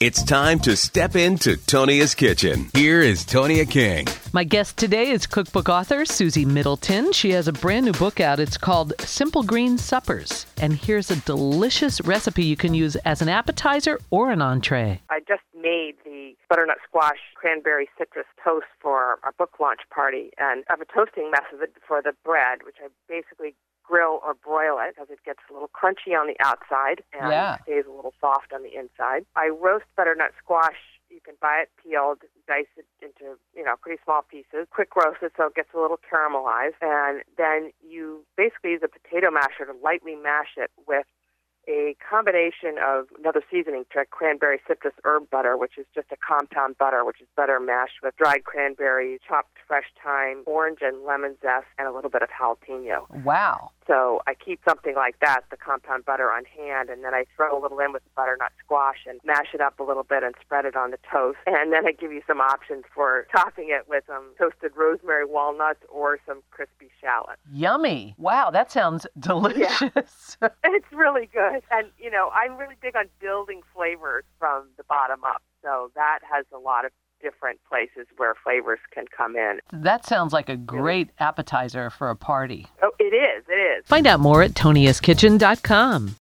It's time to step into Tonia's kitchen. Here is Tonia King. My guest today is cookbook author Susie Middleton. She has a brand new book out. It's called Simple Green Suppers. And here's a delicious recipe you can use as an appetizer or an entree. I just made the butternut squash cranberry citrus toast for our book launch party. And I have a toasting method for the bread, which I basically grill or broil it because it gets a little crunchy on the outside and stays a little soft on the inside. I roast butternut squash. You can buy it peeled, dice it into, pretty small pieces, quick roast it so it gets a little caramelized, and then you basically use a potato masher to lightly mash it with a combination of another seasoning trick, cranberry citrus herb butter, which is just a compound butter, which is butter mashed with dried cranberries, chopped fresh thyme, orange and lemon zest, and a little bit of jalapeno. Wow. So I keep something like that, the compound butter, on hand, and then I throw a little in with the butternut squash and mash it up a little bit and spread it on the toast. And then I give you some options for topping it with some toasted rosemary walnuts or some crispy shallots. Yummy. Wow, that sounds delicious. Yeah. It's really good. And, I'm really big on building flavors from the bottom up. So that has a lot of different places where flavors can come in. That sounds like a great appetizer for a party. Oh, it is. It is. Find out more at toniaskitchen.com.